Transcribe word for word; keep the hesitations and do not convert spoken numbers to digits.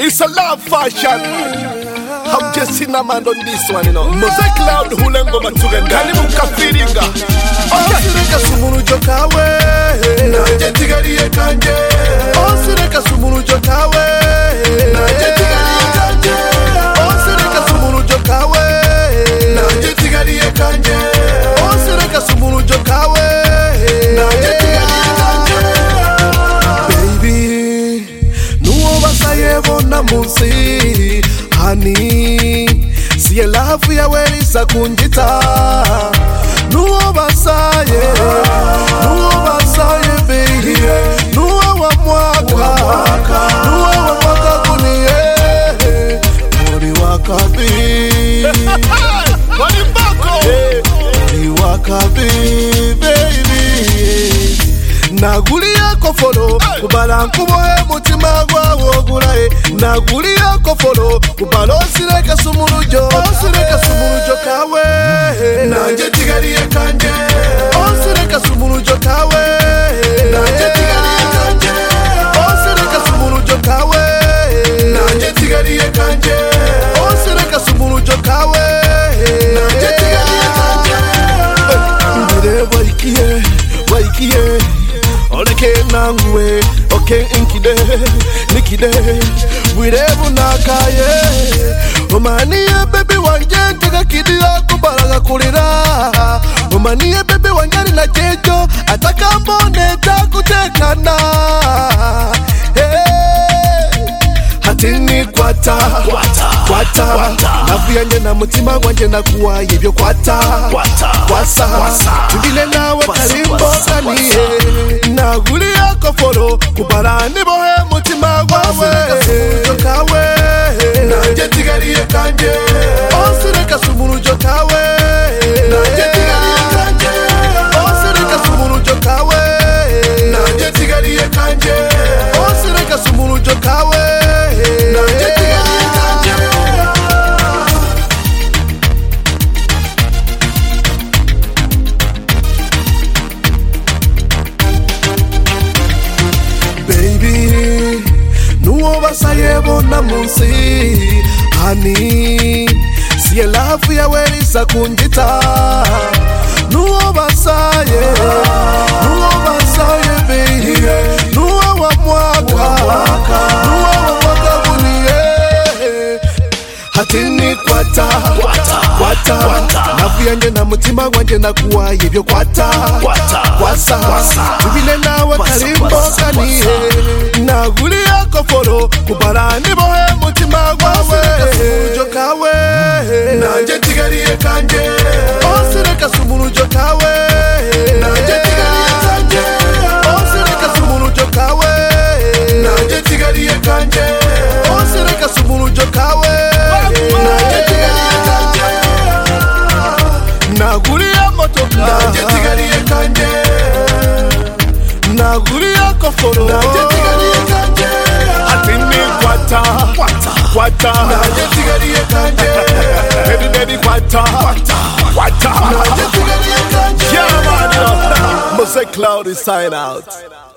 It's a love fashion. I'm just in a man on this one, you know. Mosaic Cloud hulengo matugenda. Kanibu kafiringa. Osireka sumunu jokawe. Naje tigariye kanje. Osireka sumunu jokawe. Naje tigariye kanje. Osireka sumunu jokawe. Naje tigariye kanje. Osireka sumunu jokawe. Naje tigariye kanje. Baby, nuwo basaye bona munsi. Honey, siye lafu ya welisa kunjita. Nuwo basaye, nuwo basaye baby. Nuwo wa mwaka, nuwo wa mwaka kuniye. Mori wakabi, mori bako, mori wakabi baby. Naguli yako follow, kubala nkubohe mutima gwawo gulaye. Naguli yako follow, kubala osireka sumurujo, osireka sumurujo kawe. Naje tigariye kanje, osireka sumurujo kawe. Naje tigariye kanje, osireka sumurujo kawe. Naje tigariye kanje, osireka sumurujo kawe. Naje tigariye kanje. Ndire waikiye, waikiye. Oleke nangwe, oke inkide, nikide, wirebu nakaye. Omaniye baby wanje ntega kidi yako baraga kulira. Omaniye baby wanje na checho, ataka mbone takutekana. Hey, hatini kwata, kwata, kwata, kwata. Nafu yanje na mutima wanje na kuwa yibyo kwata, kwata, kwasa, kwasa. Tubile nawe karimbo kaniye. Naguli yako follow, kubala nibohe mutima gwawe. Osireka sumurujo kawe. Naje tigariye kanje. Osireka sumurujo kawe. Naje tigariye kanje. Osireka sumurujo kawe. Naje tigariye kanje. Osireka sumurujo kawe. Naje tigariye kanje. Baby, nuwo basaye bona munsi. Honey, siye lafu ya welisa kunjita. Nuwo basaye, nuwo basaye baby. Nuwo wa mwaka, nuwo wa mwaka kuniye. Hatini kwata, kwata, kwata, kwata. Nafu yanje na mutima wanje na kuwa yibyo kwata, kwata, kwasa, kwasa. Tubile nawe karimbo kaniye. Naguli yako follow, kubala nibohe mutima gwawe. Osireka sumurujo kawe. Naje tigariye kanje. Osireka sumurujo kawe. Naje tigariye kanje. Osireka sumurujo kawe. Naje tigariye kanje. Osireka sumurujo kawe. Naje tigariye kanje. Naguli ya motoka. Naje tigariye kanje. Naguli yako follow. Naje tigariye kanje. Hatini kwata, kwata, kwata. Naje tigariye kanje. Baby baby kwata, kwata, kwata. Naje tigariye kanje. Yeah man, Mosaic Cloud is sign out.